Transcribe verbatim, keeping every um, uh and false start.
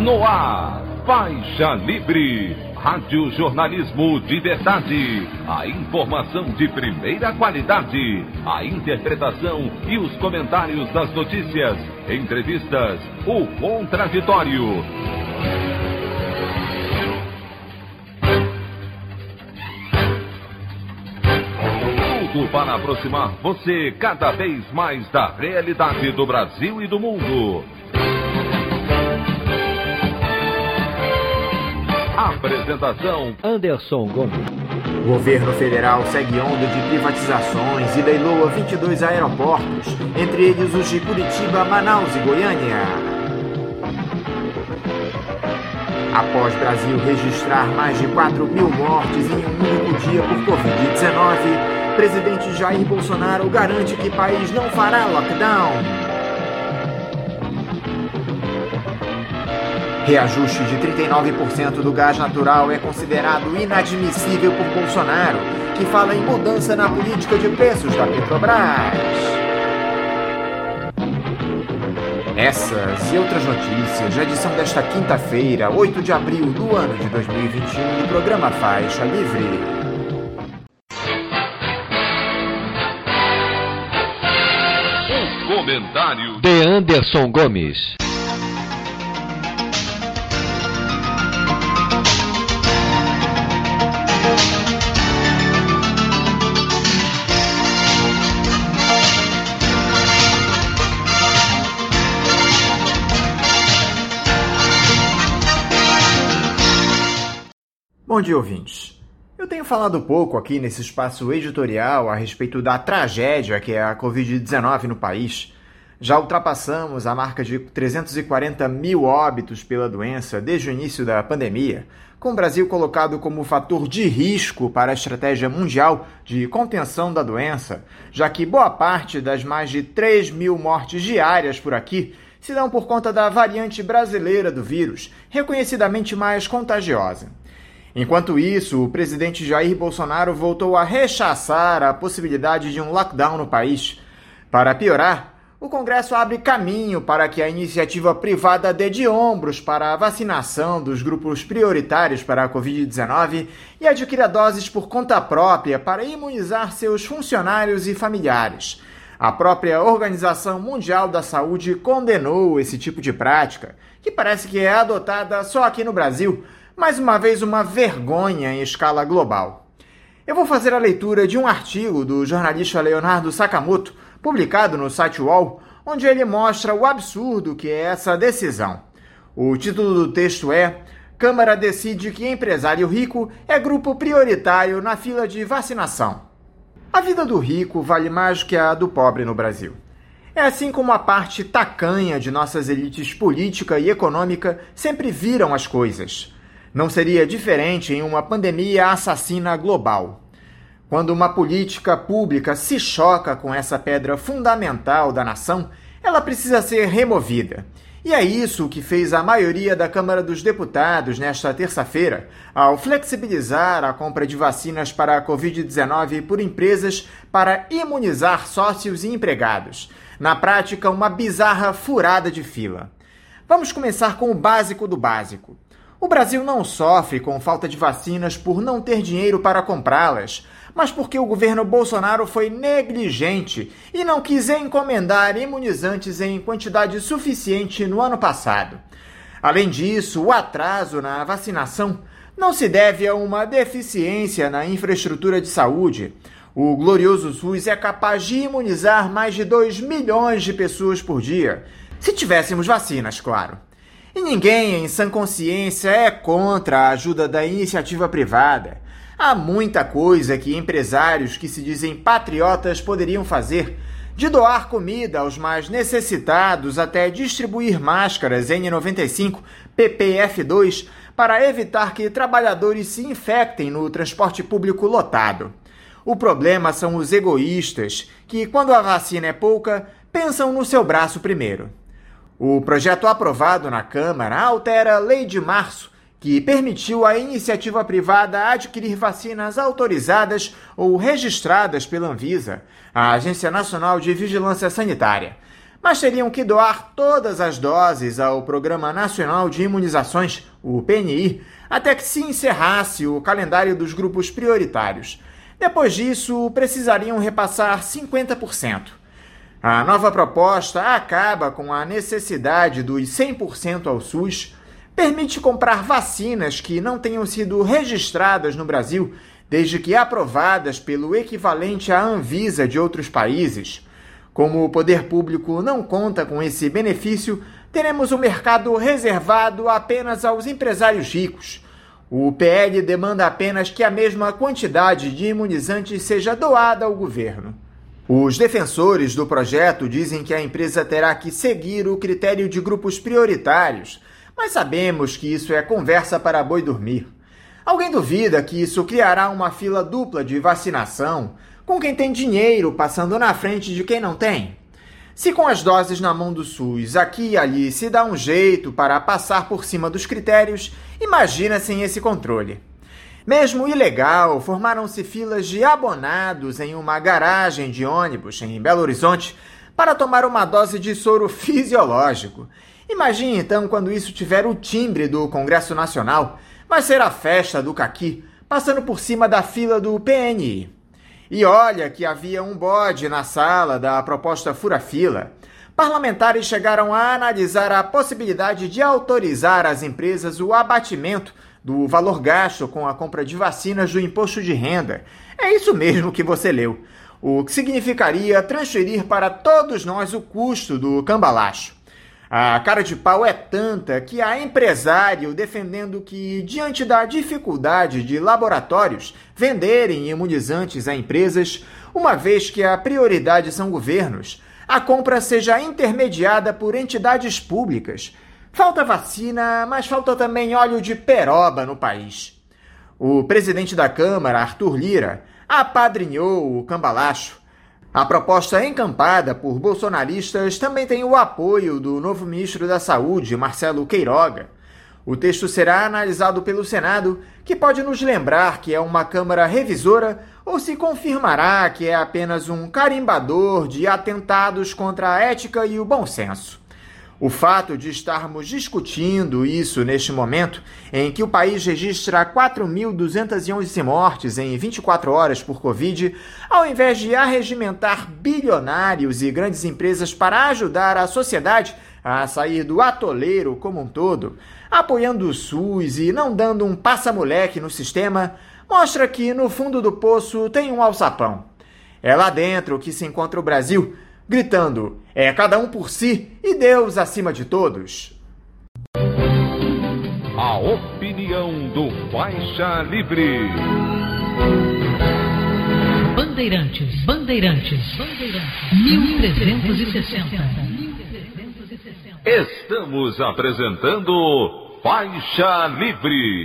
No ar, Faixa Livre, rádio jornalismo de verdade, a informação de primeira qualidade, a interpretação e os comentários das notícias, entrevistas, o contraditório. Tudo para aproximar você cada vez mais da realidade do Brasil e do mundo. Apresentação: Anderson Gomes. O governo federal segue onda de privatizações e leiloa vinte e dois aeroportos, entre eles os de Curitiba, Manaus e Goiânia. Após Brasil registrar mais de quatro mil mortes em um único dia por covid dezenove, presidente Jair Bolsonaro garante que o país não fará lockdown. Reajuste de trinta e nove por cento do gás natural é considerado inadmissível por Bolsonaro, que fala em mudança na política de preços da Petrobras. Essas e outras notícias, a edição desta quinta-feira, oito de abril do ano de dois mil e vinte e um, do programa Faixa Livre. Os comentários de Anderson Gomes. Bom dia, ouvintes. Eu tenho falado pouco aqui nesse espaço editorial a respeito da tragédia que é a covid dezenove no país. Já ultrapassamos a marca de trezentos e quarenta mil óbitos pela doença desde o início da pandemia, com o Brasil colocado como fator de risco para a estratégia mundial de contenção da doença, já que boa parte das mais de três mil mortes diárias por aqui se dão por conta da variante brasileira do vírus, reconhecidamente mais contagiosa. Enquanto isso, o presidente Jair Bolsonaro voltou a rechaçar a possibilidade de um lockdown no país. Para piorar, o Congresso abre caminho para que a iniciativa privada dê de ombros para a vacinação dos grupos prioritários para a covid dezenove e adquira doses por conta própria para imunizar seus funcionários e familiares. A própria Organização Mundial da Saúde condenou esse tipo de prática, que parece que é adotada só aqui no Brasil. Mais uma vez, uma vergonha em escala global. Eu vou fazer a leitura de um artigo do jornalista Leonardo Sakamoto, publicado no site U O L, onde ele mostra o absurdo que é essa decisão. O título do texto é: Câmara decide que empresário rico é grupo prioritário na fila de vacinação. A vida do rico vale mais que a do pobre no Brasil. É assim como a parte tacanha de nossas elites política e econômica sempre viram as coisas. Não seria diferente em uma pandemia assassina global. Quando uma política pública se choca com essa pedra fundamental da nação, ela precisa ser removida. E é isso que fez a maioria da Câmara dos Deputados nesta terça-feira, ao flexibilizar a compra de vacinas para a covid dezenove por empresas para imunizar sócios e empregados. Na prática, uma bizarra furada de fila. Vamos começar com o básico do básico. O Brasil não sofre com falta de vacinas por não ter dinheiro para comprá-las, mas porque o governo Bolsonaro foi negligente e não quis encomendar imunizantes em quantidade suficiente no ano passado. Além disso, o atraso na vacinação não se deve a uma deficiência na infraestrutura de saúde. O glorioso SUS é capaz de imunizar mais de dois milhões de pessoas por dia, se tivéssemos vacinas, claro. E ninguém em sã consciência é contra a ajuda da iniciativa privada. Há muita coisa que empresários que se dizem patriotas poderiam fazer, de doar comida aos mais necessitados até distribuir máscaras N noventa e cinco, P P F dois, para evitar que trabalhadores se infectem no transporte público lotado. O problema são os egoístas, que, quando a vacina é pouca, pensam no seu braço primeiro. O projeto aprovado na Câmara altera a Lei de Março, que permitiu à iniciativa privada adquirir vacinas autorizadas ou registradas pela Anvisa, a Agência Nacional de Vigilância Sanitária. mas teriam que doar todas as doses ao Programa Nacional de Imunizações, o P N I, até que se encerrasse o calendário dos grupos prioritários. Depois disso, precisariam repassar cinquenta por cento. A nova proposta acaba com a necessidade dos cem por cento ao SUS, permite comprar vacinas que não tenham sido registradas no Brasil, desde que aprovadas pelo equivalente à Anvisa de outros países. Como o poder público não conta com esse benefício, teremos um mercado reservado apenas aos empresários ricos. O P L demanda apenas que a mesma quantidade de imunizantes seja doada ao governo. Os defensores do projeto dizem que a empresa terá que seguir o critério de grupos prioritários, mas sabemos que isso é conversa para boi dormir. Alguém duvida que isso criará uma fila dupla de vacinação, com quem tem dinheiro passando na frente de quem não tem? Se com as doses na mão do SUS aqui e ali se dá um jeito para passar por cima dos critérios, imagina sem esse controle. Mesmo ilegal, formaram-se filas de abonados em uma garagem de ônibus em Belo Horizonte para tomar uma dose de soro fisiológico. Imagine então quando isso tiver o timbre do Congresso Nacional. Vai ser a festa do caqui, passando por cima da fila do P N I. E olha que havia um bode na sala da proposta fura-fila. Parlamentares chegaram a analisar a possibilidade de autorizar às empresas o abatimento do valor gasto com a compra de vacinas do imposto de renda. É isso mesmo que você leu. O que significaria transferir para todos nós o custo do cambalacho. A cara de pau é tanta que há empresário defendendo que, diante da dificuldade de laboratórios venderem imunizantes a empresas, uma vez que a prioridade são governos, a compra seja intermediada por entidades públicas. Falta vacina, mas falta também óleo de peroba no país. O presidente da Câmara, Arthur Lira, apadrinhou o cambalacho. A proposta encampada por bolsonaristas também tem o apoio do novo ministro da Saúde, Marcelo Queiroga. O texto será analisado pelo Senado, que pode nos lembrar que é uma Câmara revisora ou se confirmará que é apenas um carimbador de atentados contra a ética e o bom senso. O fato de estarmos discutindo isso neste momento, em que o país registra quatro mil duzentas e onze mortes em vinte e quatro horas por Covid, ao invés de arregimentar bilionários e grandes empresas para ajudar a sociedade a sair do atoleiro como um todo, apoiando o SUS e não dando um passa-moleque no sistema, mostra que no fundo do poço tem um alçapão. É lá dentro que se encontra o Brasil, gritando, é cada um por si e Deus acima de todos. A opinião do Faixa Livre. Bandeirantes, Bandeirantes, Bandeirantes, mil trezentos e sessenta. Estamos apresentando Faixa Livre.